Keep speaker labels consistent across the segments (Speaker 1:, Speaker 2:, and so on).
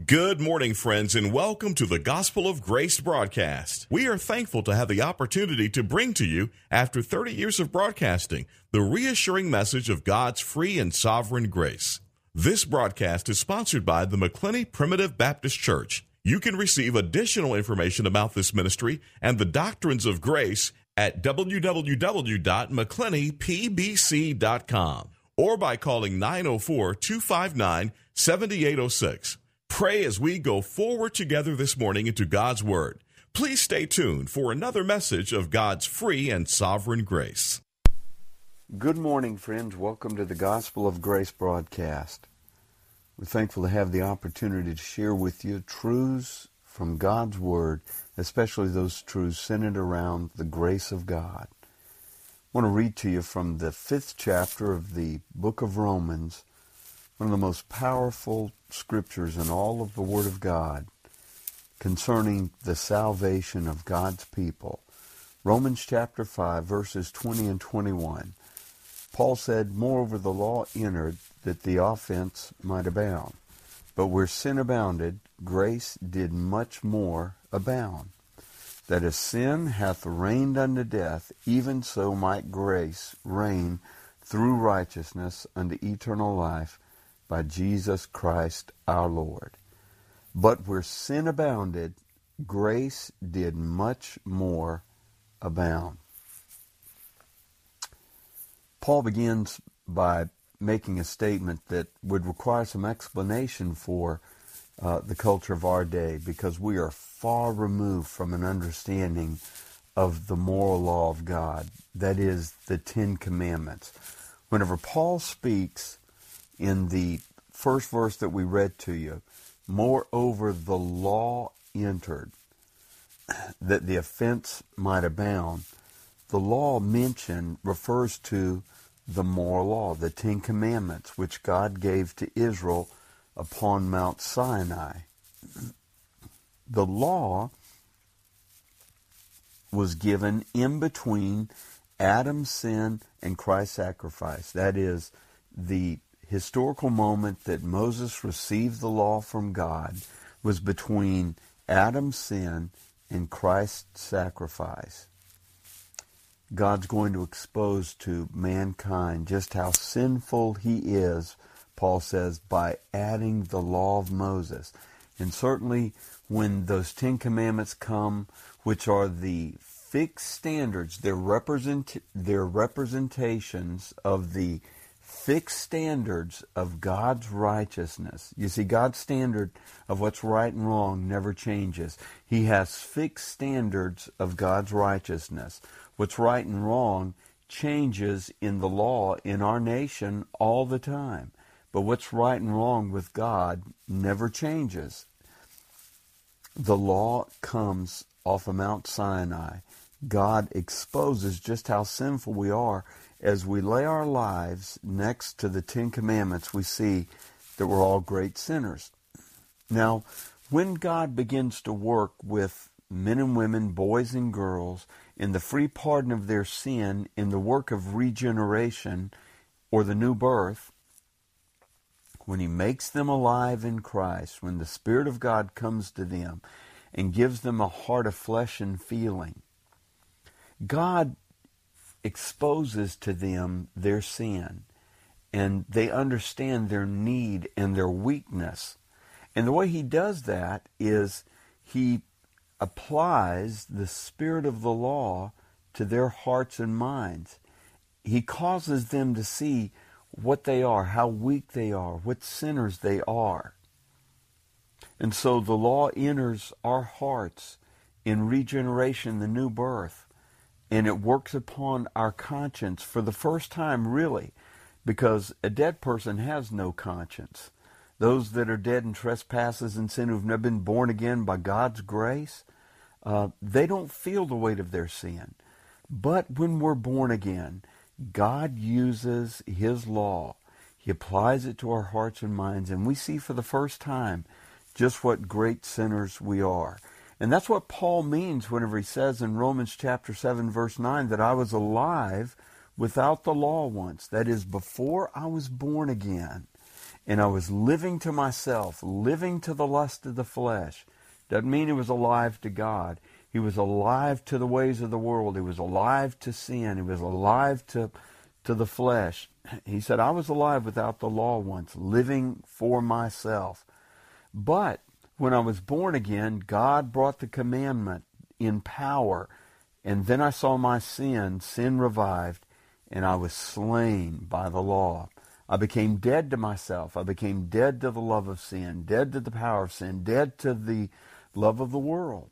Speaker 1: Good morning, friends, and welcome to the Gospel of Grace broadcast. We are thankful to have the opportunity to bring to you, after 30 years of broadcasting, the reassuring message of God's free and sovereign grace. This broadcast is sponsored by the McClenny Primitive Baptist Church. You can receive additional information about this ministry and the doctrines of grace at www.mcclennypbc.com or by calling 904-259-7806. Pray as we go forward together this morning into God's Word. Please stay tuned for another message of God's free and sovereign grace.
Speaker 2: Good morning, friends. Welcome to the Gospel of Grace broadcast. We're thankful to have the opportunity to share with you truths from God's Word, especially those truths centered around the grace of God. I want to read to you from the 5th chapter of the book of Romans, one of the most powerful scriptures in all of the Word of God concerning the salvation of God's people. Romans chapter 5, verses 20 and 21. Paul said, "Moreover, the law entered that the offense might abound. But where sin abounded, grace did much more abound. That as sin hath reigned unto death, even so might grace reign through righteousness unto eternal life, by Jesus Christ our Lord. But where sin abounded, grace did much more abound." Paul begins by making a statement that would require some explanation for the culture of our day, because we are far removed from an understanding of the moral law of God, that is, the Ten Commandments. Whenever Paul speaks in the first verse that we read to you, "Moreover, the law entered, that the offense might abound," the law mentioned refers to the moral law, the Ten Commandments, which God gave to Israel upon Mount Sinai. The law was given in between Adam's sin and Christ's sacrifice. That is, the historical moment that Moses received the law from God was between Adam's sin and Christ's sacrifice. God's going to expose to mankind just how sinful he is, Paul says, by adding the law of Moses. And certainly when those Ten Commandments come, which are the fixed standards, they're representations of the fixed standards of God's righteousness. You see, God's standard of what's right and wrong never changes. He has fixed standards of God's righteousness. What's right and wrong changes in the law in our nation all the time. But what's right and wrong with God never changes. The law comes off of Mount Sinai. God exposes just how sinful we are. As we lay our lives next to the Ten Commandments, we see that we're all great sinners. Now, when God begins to work with men and women, boys and girls, in the free pardon of their sin, in the work of regeneration or the new birth, when He makes them alive in Christ, when the Spirit of God comes to them and gives them a heart of flesh and feeling, God exposes to them their sin, and they understand their need and their weakness. And the way He does that is He applies the Spirit of the law to their hearts and minds. He causes them to see what they are, how weak they are, what sinners they are. And so the law enters our hearts in regeneration, the new birth. And it works upon our conscience for the first time, really, because a dead person has no conscience. Those that are dead in trespasses and sin, who've never been born again by God's grace, they don't feel the weight of their sin. But when we're born again, God uses His law. He applies it to our hearts and minds, and we see for the first time just what great sinners we are. And that's what Paul means whenever he says in Romans chapter 7, verse 9, that I was alive without the law once. That is, before I was born again. and I was living to myself, living to the lust of the flesh. Doesn't mean he was alive to God. He was alive to the ways of the world. He was alive to sin. He was alive to the flesh. He said, I was alive without the law once, living for myself. But when I was born again, God brought the commandment in power. And then I saw my sin revived, and I was slain by the law. I became dead to myself. I became dead to the love of sin, dead to the power of sin, dead to the love of the world.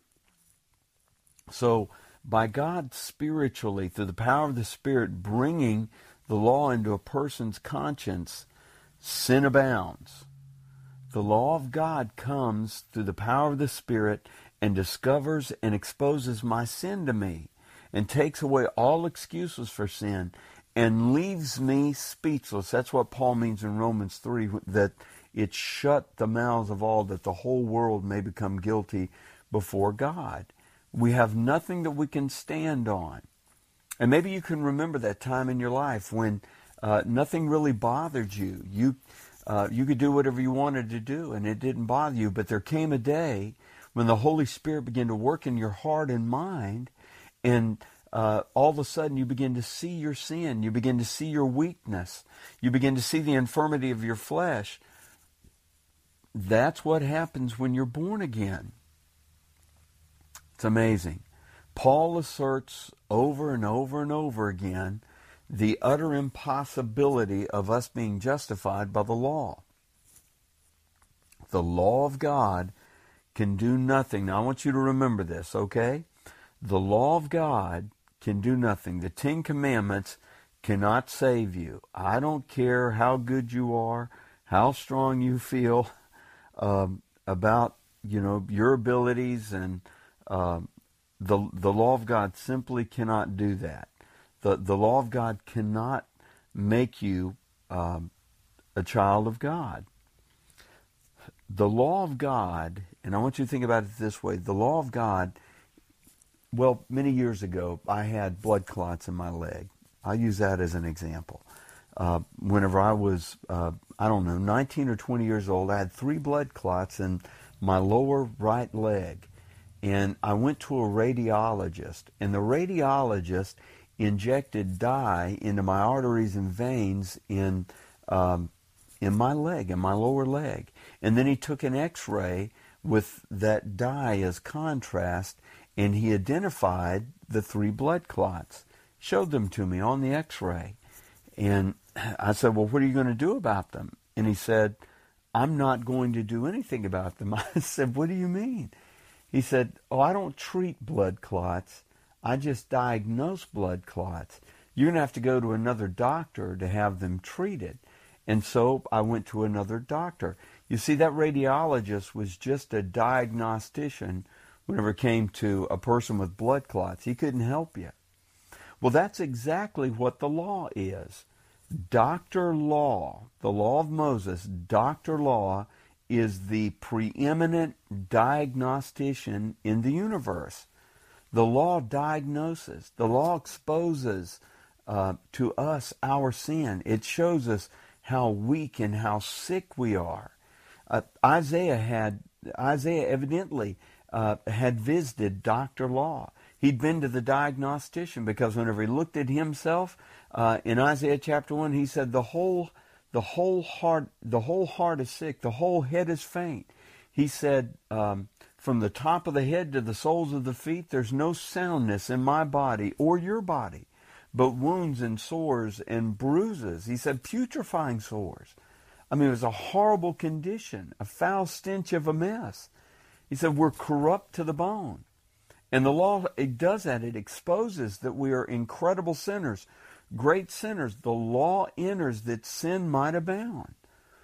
Speaker 2: So by God spiritually, through the power of the Spirit, bringing the law into a person's conscience, sin abounds. The law of God comes through the power of the Spirit and discovers and exposes my sin to me and takes away all excuses for sin and leaves me speechless. That's what Paul means in Romans 3, that it shut the mouths of all, that the whole world may become guilty before God. We have nothing that we can stand on. And maybe you can remember that time in your life when nothing really bothered you. You could do whatever you wanted to do, and it didn't bother you. But there came a day when the Holy Spirit began to work in your heart and mind, and all of a sudden you begin to see your sin. You begin to see your weakness. You begin to see the infirmity of your flesh. That's what happens when you're born again. It's amazing. Paul asserts over and over and over again the utter impossibility of us being justified by the law. The law of God can do nothing. Now I want you to remember this, okay? The law of God can do nothing. The 10 Commandments cannot save you. I don't care how good you are, how strong you feel about your abilities, and the law of God simply cannot do that. The law of God cannot make you a child of God. The law of God, and I want you to think about it this way, the law of God, well, many years ago, I had blood clots in my leg. I'll use that as an example. Whenever I was, 19 or 20 years old, I had 3 blood clots in my lower right leg. And I went to a radiologist, and the radiologist injected dye into my arteries and veins in my leg, in my lower leg. And then he took an x-ray with that dye as contrast, and he identified the 3 blood clots, showed them to me on the x-ray. And I said, well, what are you going to do about them? And he said, I'm not going to do anything about them. I said, what do you mean? He said, I don't treat blood clots. I just diagnose blood clots. You're going to have to go to another doctor to have them treated. And so I went to another doctor. You see, that radiologist was just a diagnostician whenever it came to a person with blood clots. He couldn't help you. Well, that's exactly what the law is. Doctor law, the law of Moses, doctor law, is the preeminent diagnostician in the universe. The law diagnoses. The law exposes to us our sin. It shows us how weak and how sick we are. Isaiah evidently had visited Dr. Law. He'd been to the diagnostician because whenever he looked at himself in Isaiah chapter 1, he said the whole heart is sick, the whole head is faint. He said, from the top of the head to the soles of the feet, there's no soundness in my body or your body, but wounds and sores and bruises. He said putrefying sores. I mean, it was a horrible condition, a foul stench of a mess. He said we're corrupt to the bone. And the law, it does that. It exposes that we are incredible sinners, great sinners. The law enters that sin might abound.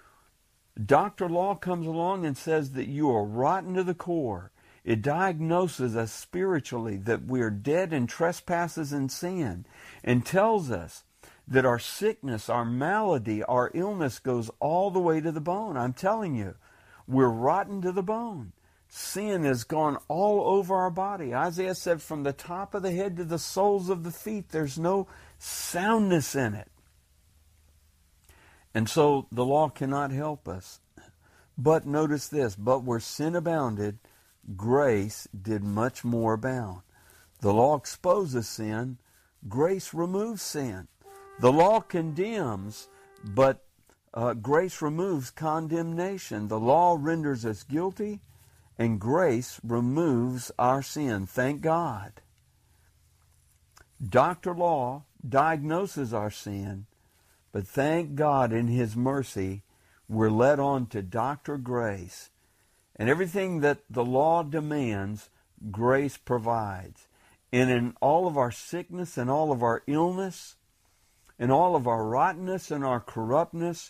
Speaker 2: Dr. Law comes along and says that you are rotten to the core. It diagnoses us spiritually that we are dead in trespasses and sin, and tells us that our sickness, our malady, our illness goes all the way to the bone. I'm telling you, we're rotten to the bone. Sin has gone all over our body. Isaiah said from the top of the head to the soles of the feet, there's no soundness in it. And so the law cannot help us. But notice this, but where sin abounded, grace did much more abound. The law exposes sin, grace removes sin. The law condemns, but grace removes condemnation. The law renders us guilty, and grace removes our sin. Thank God. Dr. Law diagnoses our sin, but thank God in His mercy we're led on to Dr. Grace. And everything that the law demands, grace provides. And in all of our sickness and all of our illness, in all of our rottenness and our corruptness,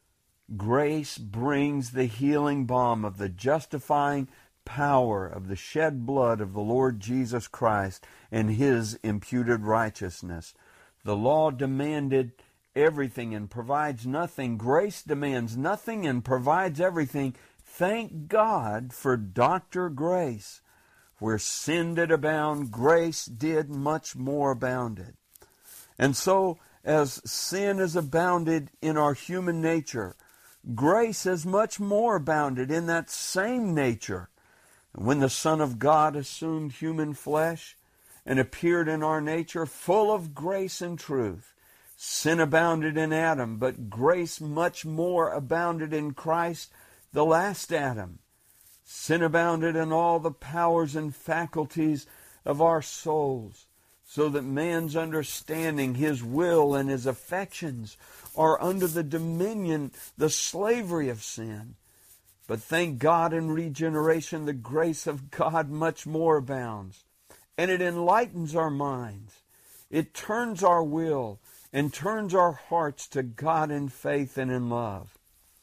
Speaker 2: grace brings the healing balm of the justifying power of the shed blood of the Lord Jesus Christ and His imputed righteousness. The law demanded everything and provides nothing. Grace demands nothing and provides everything. Thank God for Dr. Grace. Where sin did abound, grace did much more abounded. And so, as sin has abounded in our human nature, grace has much more abounded in that same nature. When the Son of God assumed human flesh and appeared in our nature full of grace and truth, sin abounded in Adam, but grace much more abounded in Christ, the last Adam. Sin abounded in all the powers and faculties of our souls, so that man's understanding, his will, and his affections are under the dominion, the slavery of sin. But thank God in regeneration, the grace of God much more abounds. And it enlightens our minds. It turns our will and turns our hearts to God in faith and in love.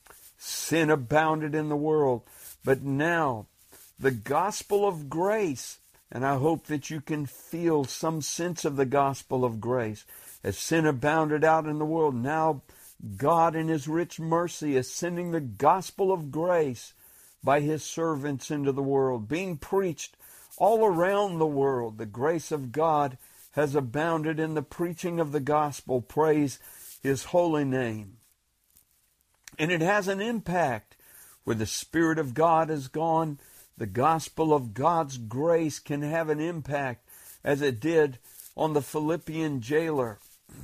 Speaker 2: Sin abounded in the world, but now the gospel of grace, and I hope that you can feel some sense of the gospel of grace. As sin abounded out in the world, now God in His rich mercy is sending the gospel of grace by His servants into the world, being preached all around the world. The grace of God has abounded in the preaching of the gospel. Praise His holy name. And it has an impact. Where the Spirit of God has gone, the gospel of God's grace can have an impact, as it did on the Philippian jailer.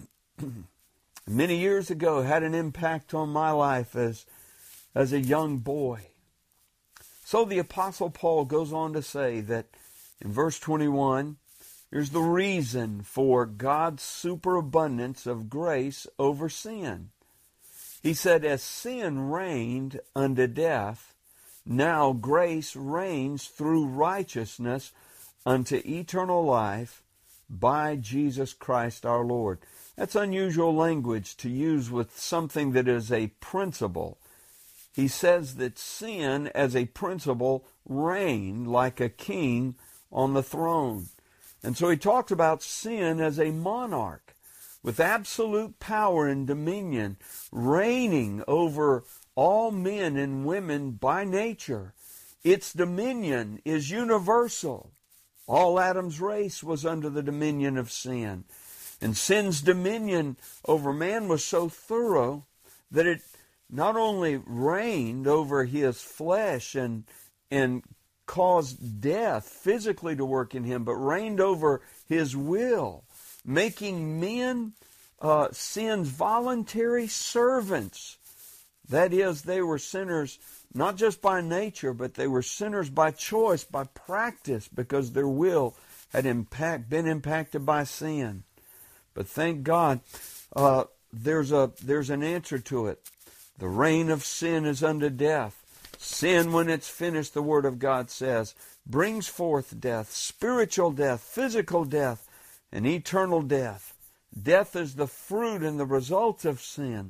Speaker 2: Many years ago, had an impact on my life as a young boy. So the Apostle Paul goes on to say that in verse 21, here's the reason for God's superabundance of grace over sin. He said, as sin reigned unto death, now grace reigns through righteousness unto eternal life by Jesus Christ our Lord. That's unusual language to use with something that is a principle. He says that sin as a principle reigned like a king on the throne. And so he talks about sin as a monarch with absolute power and dominion, reigning over all men and women by nature. Its dominion is universal. All Adam's race was under the dominion of sin. And sin's dominion over man was so thorough that it not only reigned over his flesh and caused death physically to work in him, but reigned over his will, making men sin's voluntary servants. That is, they were sinners not just by nature, but they were sinners by choice, by practice, because their will had been impacted by sin. But thank God, there's an answer to it. The reign of sin is unto death. Sin, when it's finished, the Word of God says, brings forth death, spiritual death, physical death, and eternal death. Death is the fruit and the result of sin.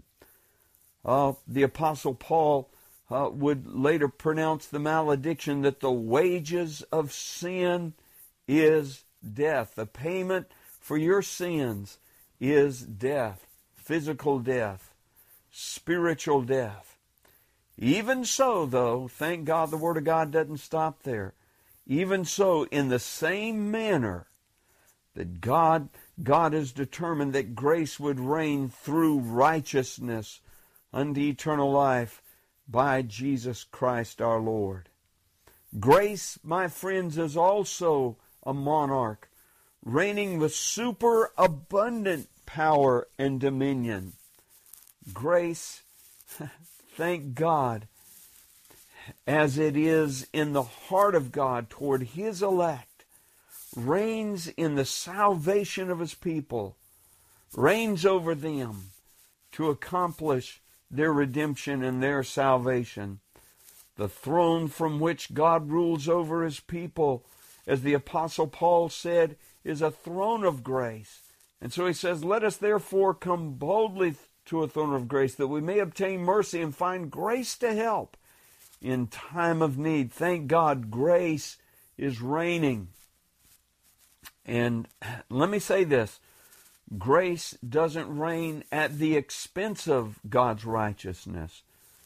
Speaker 2: The Apostle Paul would later pronounce the malediction that the wages of sin is death. The payment for your sins is death, physical death, spiritual death. Even so, though, thank God the Word of God doesn't stop there. Even so, in the same manner that God has determined that grace would reign through righteousness unto eternal life by Jesus Christ our Lord. Grace, my friends, is also a monarch, reigning with superabundant power and dominion. Grace, thank God, as it is in the heart of God toward His elect, reigns in the salvation of His people, reigns over them to accomplish their redemption and their salvation. The throne from which God rules over His people, as the Apostle Paul said, is a throne of grace. And so he says, let us therefore come boldly to a throne of grace, that we may obtain mercy and find grace to help in time of need. Thank God, grace is reigning. And let me say this, grace doesn't reign at the expense of God's righteousness.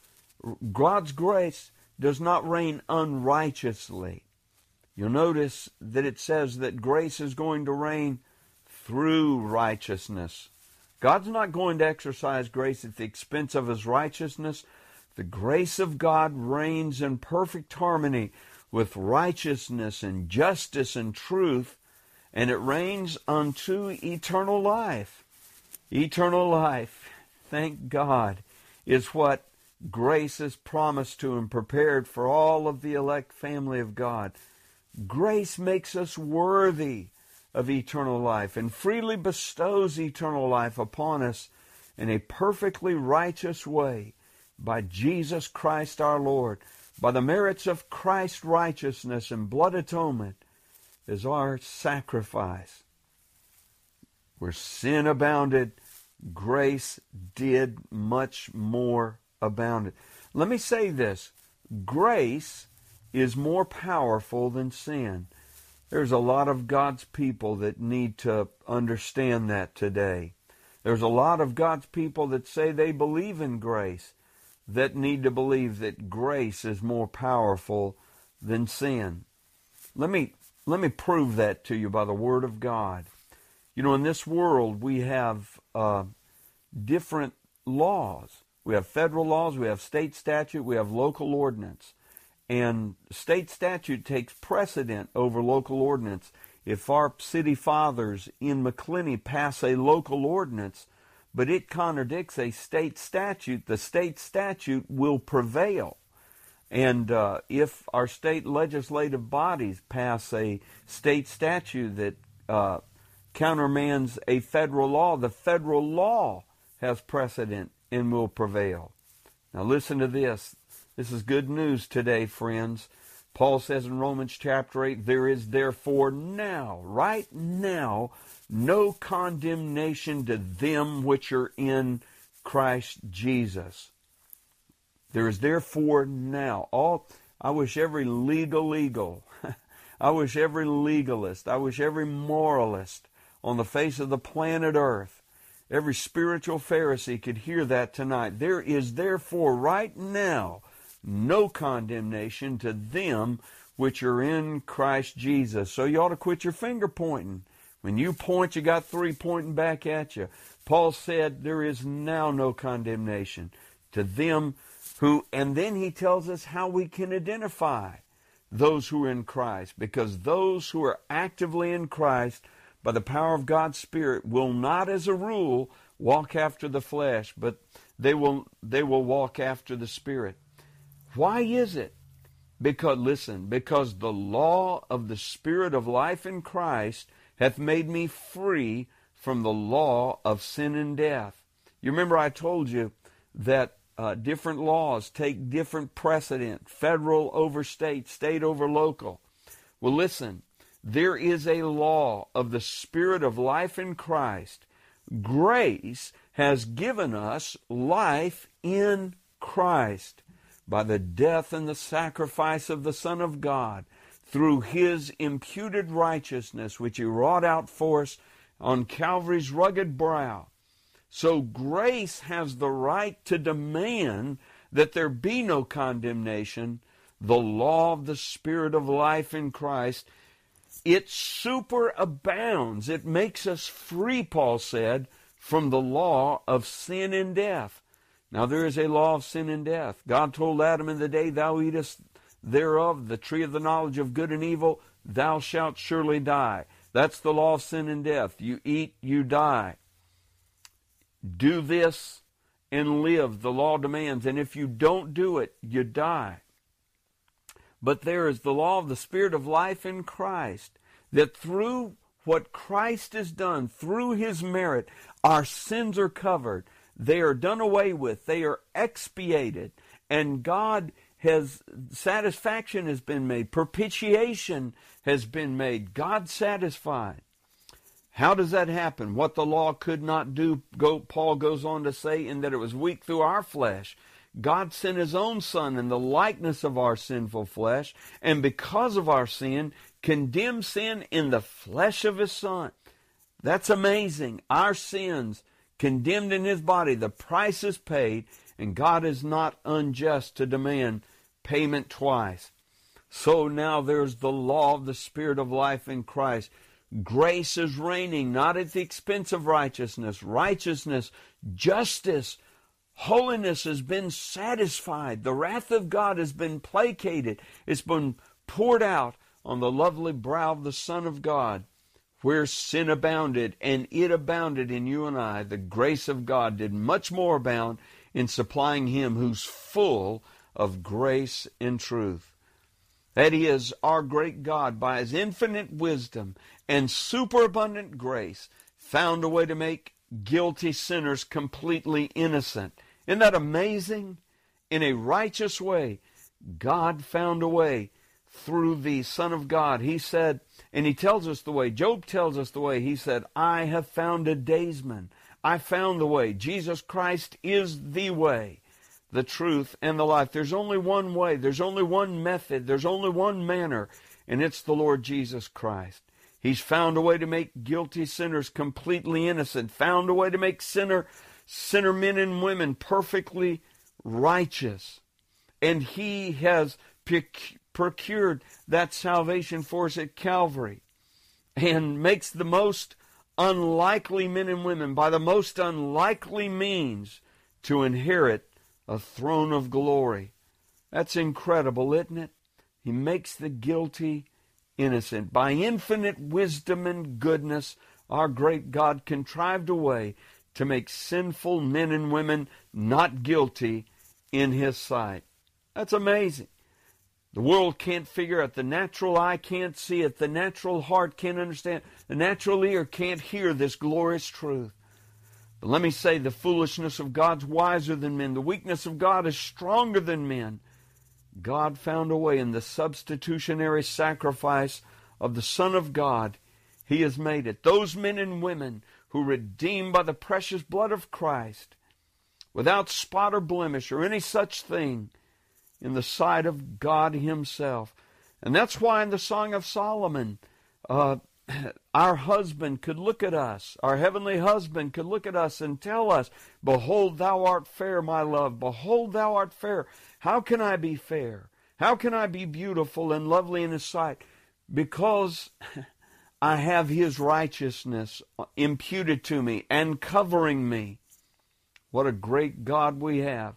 Speaker 2: God's grace does not reign unrighteously. You'll notice that it says that grace is going to reign through righteousness. God's not going to exercise grace at the expense of His righteousness. The grace of God reigns in perfect harmony with righteousness and justice and truth, and it reigns unto eternal life. Eternal life, thank God, is what grace is promised to and prepared for all of the elect family of God. Grace makes us worthy of eternal life and freely bestows eternal life upon us in a perfectly righteous way by Jesus Christ our Lord. By the merits of Christ's righteousness and blood atonement is our sacrifice. Where sin abounded, grace did much more abounded. Let me say this. Grace is more powerful than sin. There's a lot of God's people that need to understand that today. There's a lot of God's people that say they believe in grace that need to believe that grace is more powerful than sin. Let me prove that to you by the Word of God. You know, in this world we have different laws. We have federal laws, we have state statute, we have local ordinance. And state statute takes precedent over local ordinance. If our city fathers in McClenny pass a local ordinance, but it contradicts a state statute, the state statute will prevail. And if our state legislative bodies pass a state statute that countermands a federal law, the federal law has precedent and will prevail. Now listen to this. This is good news today, friends. Paul says in Romans chapter 8, there is therefore now, right now, no condemnation to them which are in Christ Jesus. There is therefore now. I wish every legal, I wish every legalist, I wish every moralist on the face of the planet Earth, every spiritual Pharisee could hear that tonight. There is therefore right now no condemnation to them which are in Christ Jesus. So you ought to quit your finger pointing. When you point, you got three pointing back at you. Paul said there is now no condemnation to them who, and then he tells us how we can identify those who are in Christ, because those who are actively in Christ by the power of God's Spirit will not as a rule walk after the flesh, but they will walk after the Spirit. Why is it? Because the law of the Spirit of life in Christ hath made me free from the law of sin and death. You remember I told you that different laws take different precedent, federal over state, state over local. Well, listen, there is a law of the Spirit of life in Christ. Grace has given us life in Christ by the death and the sacrifice of the Son of God, through His imputed righteousness, which He wrought out for us on Calvary's rugged brow. So grace has the right to demand that there be no condemnation. The law of the Spirit of life in Christ, it superabounds. It makes us free, Paul said, from the law of sin and death. Now there is a law of sin and death. God told Adam, in the day thou eatest thereof, the tree of the knowledge of good and evil, thou shalt surely die. That's the law of sin and death. You eat, you die. Do this and live, the law demands. And if you don't do it, you die. But there is the law of the Spirit of life in Christ, that through what Christ has done, through His merit, our sins are covered. They are done away with. They are expiated. And satisfaction has been made. Propitiation has been made. God satisfied. How does that happen? What the law could not do, Paul goes on to say, in that it was weak through our flesh. God sent His own Son in the likeness of our sinful flesh, and because of our sin, condemned sin in the flesh of His Son. That's amazing. Our sins condemned in His body. The price is paid, and God is not unjust to demand payment twice. So now there's the law of the Spirit of life in Christ. Grace is reigning, not at the expense of righteousness. Righteousness, justice, holiness has been satisfied. The wrath of God has been placated. It's been poured out on the lovely brow of the Son of God. Where sin abounded, and it abounded in you and I, the grace of God did much more abound in supplying Him who's full of grace and truth. That is, our great God, by His infinite wisdom and superabundant grace, found a way to make guilty sinners completely innocent. Isn't that amazing? In a righteous way, God found a way through the Son of God. He said, and He tells us the way, Job tells us the way, he said, I have found a daysman. I found the way. Jesus Christ is the way, the truth, and the life. There's only one way. There's only one method. There's only one manner, and it's the Lord Jesus Christ. He's found a way to make guilty sinners completely innocent, found a way to make sinner men and women perfectly righteous. And He has procured that salvation for us at Calvary, and makes the most unlikely men and women, by the most unlikely means, to inherit a throne of glory. That's incredible, isn't it? He makes the guilty innocent. By infinite wisdom and goodness, our great God contrived a way to make sinful men and women not guilty in His sight. That's amazing. The world can't figure out. The natural eye can't see it. The natural heart can't understand. The natural ear can't hear this glorious truth. But let me say, the foolishness of God's wiser than men. The weakness of God is stronger than men. God found a way in the substitutionary sacrifice of the Son of God. He has made it. Those men and women who redeemed by the precious blood of Christ, without spot or blemish or any such thing, in the sight of God Himself. And that's why in the Song of Solomon, our husband could look at us, our heavenly husband could look at us and tell us, behold, thou art fair, my love. Behold, thou art fair. How can I be fair? How can I be beautiful and lovely in His sight? Because I have His righteousness imputed to me and covering me. What a great God we have.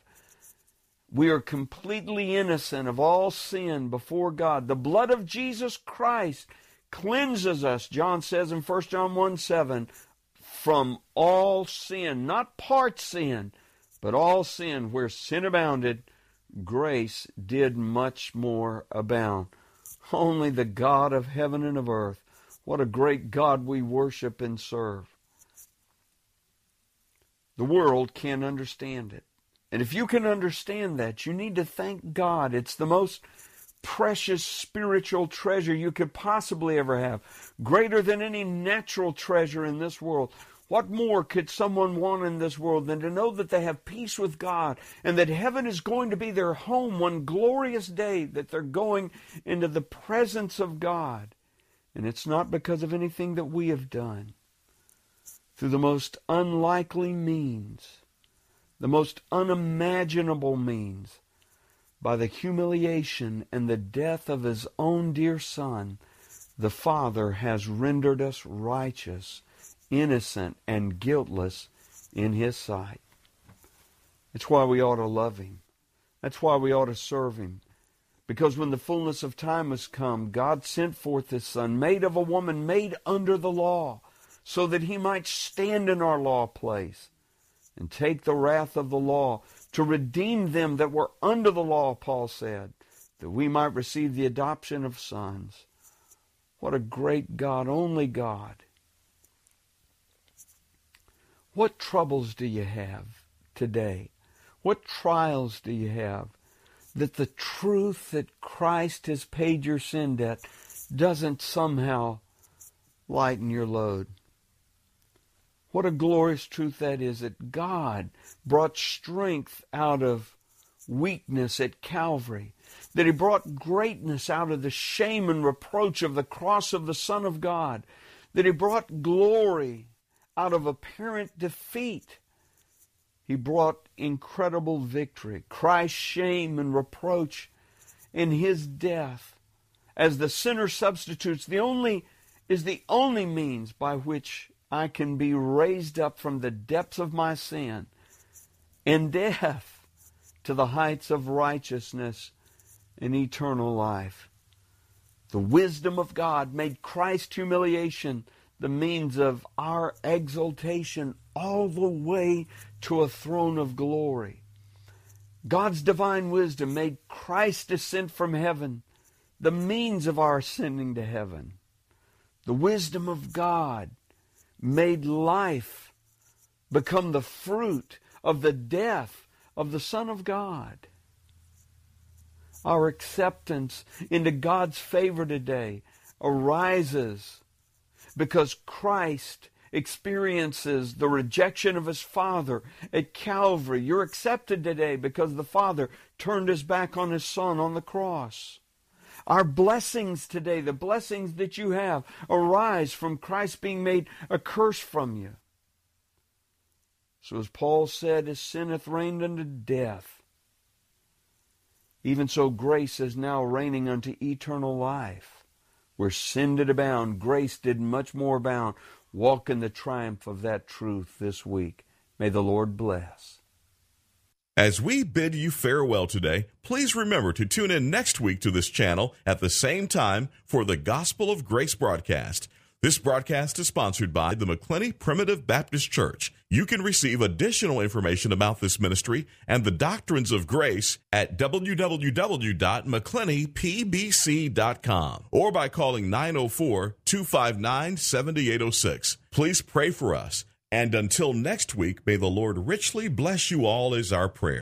Speaker 2: We are completely innocent of all sin before God. The blood of Jesus Christ cleanses us, John says in 1 John 1:7, from all sin, not part sin, but all sin. Where sin abounded, grace did much more abound. Only the God of heaven and of earth. What a great God we worship and serve. The world can't understand it. And if you can understand that, you need to thank God. It's the most precious spiritual treasure you could possibly ever have. Greater than any natural treasure in this world. What more could someone want in this world than to know that they have peace with God and that heaven is going to be their home one glorious day, that they're going into the presence of God. And it's not because of anything that we have done. Through the most unlikely means, the most unimaginable means, by the humiliation and the death of His own dear Son, the Father has rendered us righteous, innocent, and guiltless in His sight. That's why we ought to love Him. That's why we ought to serve Him. Because when the fullness of time has come, God sent forth His Son, made of a woman, made under the law, so that He might stand in our law place and take the wrath of the law, to redeem them that were under the law, Paul said, that we might receive the adoption of sons. What a great God, only God. What troubles do you have today? What trials do you have that the truth that Christ has paid your sin debt doesn't somehow lighten your load? What a glorious truth that is, that God brought strength out of weakness at Calvary, that He brought greatness out of the shame and reproach of the cross of the Son of God, that He brought glory out of apparent defeat. He brought incredible victory. Christ's shame and reproach in His death as the sinner substitutes is the only means by which I can be raised up from the depths of my sin and death to the heights of righteousness and eternal life. The wisdom of God made Christ's humiliation the means of our exaltation all the way to a throne of glory. God's divine wisdom made Christ's descent from heaven the means of our ascending to heaven. The wisdom of God made life become the fruit of the death of the Son of God. Our acceptance into God's favor today arises because Christ experiences the rejection of His Father at Calvary. You're accepted today because the Father turned His back on His Son on the cross. Our blessings today, the blessings that you have, arise from Christ being made a curse from you. So as Paul said, as sin hath reigned unto death, even so grace is now reigning unto eternal life. Where sin did abound, grace did much more abound. Walk in the triumph of that truth this week. May the Lord bless.
Speaker 1: As we bid you farewell today, please remember to tune in next week to this channel at the same time for the Gospel of Grace broadcast. This broadcast is sponsored by the McClenny Primitive Baptist Church. You can receive additional information about this ministry and the doctrines of grace at www.mcclennypbc.com or by calling 904-259-7806. Please pray for us. And until next week, may the Lord richly bless you all is our prayer.